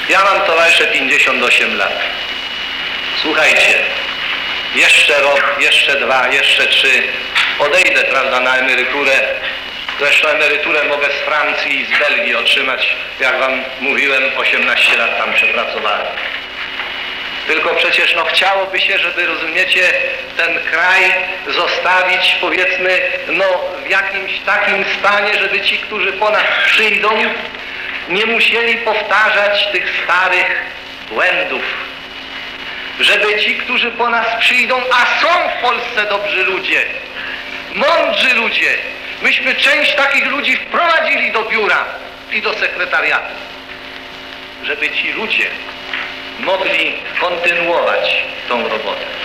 Ja mam, towarzysze, 58 lat. Słuchajcie, jeszcze rok, jeszcze 2, jeszcze 3, odejdę, prawda, na emeryturę. Zresztą emeryturę mogę z Francji i z Belgii otrzymać, jak wam mówiłem, 18 lat tam przepracowałem. Tylko przecież no chciałoby się, żeby, rozumiecie, ten kraj zostawić, powiedzmy, no w jakimś takim stanie, żeby ci, którzy po nas przyjdą, nie musieli powtarzać tych starych błędów. Żeby ci, którzy po nas przyjdą, a są w Polsce dobrzy ludzie, mądrzy ludzie, myśmy część takich ludzi wprowadzili do biura i do sekretariatu, żeby ci ludzie mogli kontynuować tą robotę.